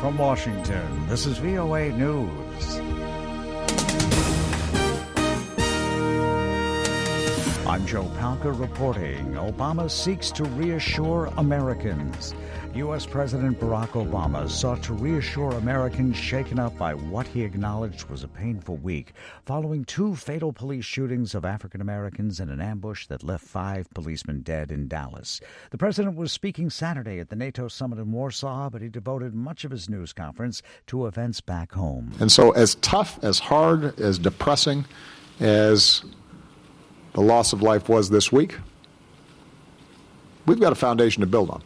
from Washington, this is VOA News. I'm Joe Palca reporting. Obama seeks to reassure Americans. U.S. President Barack Obama sought to reassure Americans shaken up by what he acknowledged was a painful week following 2 fatal police shootings of African Americans in an ambush that left 5 policemen dead in Dallas. The president was speaking Saturday at the NATO summit in Warsaw, but he devoted much of his news conference to events back home. And so as tough, as hard, as depressing as the loss of life was this week, we've got a foundation to build on.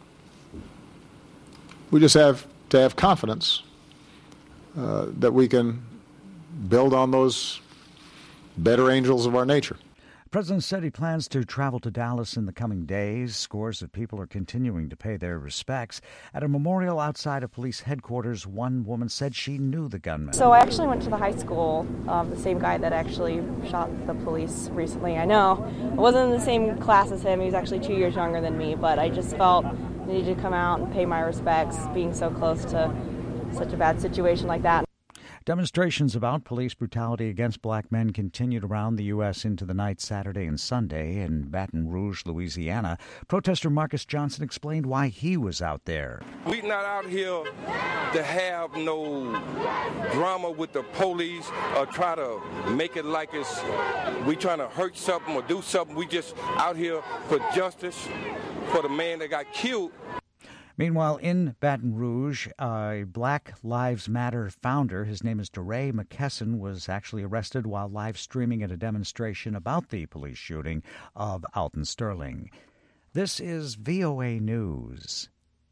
We just have to have confidence that we can build on those better angels of our nature. The president said he plans to travel to Dallas in the coming days. Scores of people are continuing to pay their respects. At a memorial outside of police headquarters, one woman said she knew the gunman. So I actually went to the high school, the same guy that actually shot the police recently. I know. I wasn't in the same class as him. He was actually 2 years younger than me, but I just felt I needed to come out and pay my respects, being so close to such a bad situation like that. Demonstrations about police brutality against black men continued around the U.S. into the night Saturday and Sunday. In Baton Rouge, Louisiana, protester Marcus Johnson explained why he was out there. We're not out here to have no drama with the police or try to make it like we trying to hurt something or do something. We just out here for justice for the man that got killed. Meanwhile, in Baton Rouge, a Black Lives Matter founder, his name is DeRay McKesson, was actually arrested while live streaming at a demonstration about the police shooting of Alton Sterling. This is VOA News.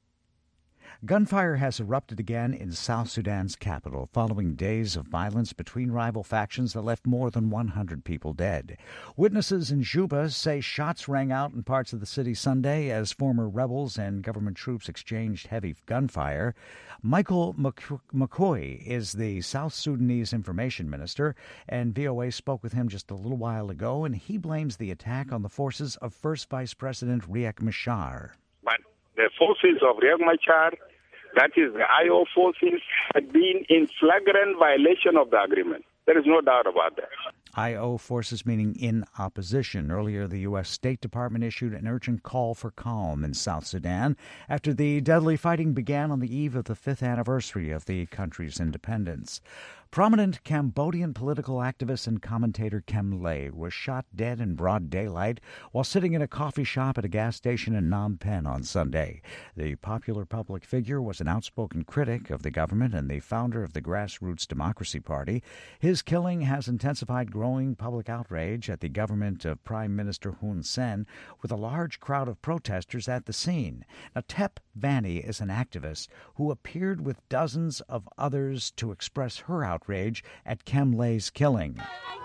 Gunfire has erupted again in South Sudan's capital following days of violence between rival factions that left more than 100 people dead. Witnesses in Juba say shots rang out in parts of the city Sunday as former rebels and government troops exchanged heavy gunfire. Michael McCoy is the South Sudanese information minister, and VOA spoke with him just a little while ago, and he blames the attack on the forces of First Vice President Riek Machar. But the forces of Riek Machar, that is the IO forces, had been in flagrant violation of the agreement. There is no doubt about that. IO forces meaning in opposition. Earlier, the U.S. State Department issued an urgent call for calm in South Sudan after the deadly fighting began on the eve of the 5th anniversary of the country's independence. Prominent Cambodian political activist and commentator Kem Lay was shot dead in broad daylight while sitting in a coffee shop at a gas station in Phnom Penh on Sunday. The popular public figure was an outspoken critic of the government and the founder of the Grassroots Democracy Party. His killing has intensified growing public outrage at the government of Prime Minister Hun Sen, with a large crowd of protesters at the scene. Now, Tep Vanny is an activist who appeared with dozens of others to express her outrage at Kem Lay's killing.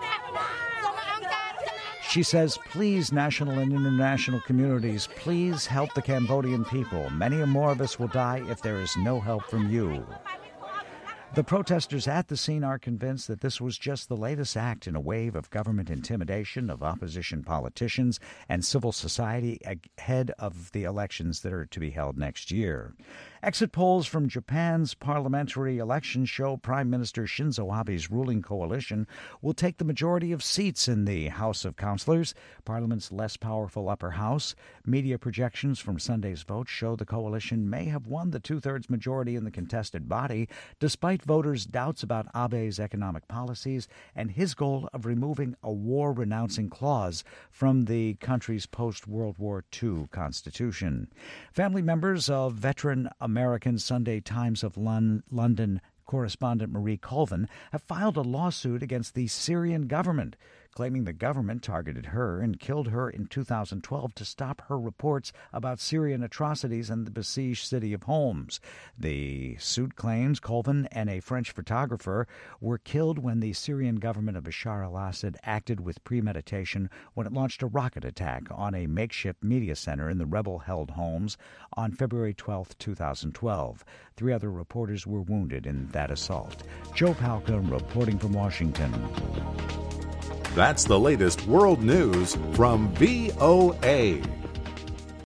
She says, please, national and international communities, please help the Cambodian people. Many more of us will die if there is no help from you. The protesters at the scene are convinced that this was just the latest act in a wave of government intimidation of opposition politicians and civil society ahead of the elections that are to be held next year. Exit polls from Japan's parliamentary election show Prime Minister Shinzo Abe's ruling coalition will take the majority of seats in the House of Councilors, Parliament's less powerful upper house. Media projections from Sunday's vote show the coalition may have won the two-thirds majority in the contested body, despite voters' doubts about Abe's economic policies and his goal of removing a war-renouncing clause from the country's post-World War II constitution. Family members of veteran American Sunday Times of London correspondent Marie Colvin have filed a lawsuit against the Syrian government, claiming the government targeted her and killed her in 2012 to stop her reports about Syrian atrocities in the besieged city of Homs. The suit claims Colvin and a French photographer were killed when the Syrian government of Bashar al-Assad acted with premeditation when it launched a rocket attack on a makeshift media center in the rebel-held Homs on February 12, 2012. 3 other reporters were wounded in that assault. Joe Palca reporting from Washington. That's the latest world news from VOA.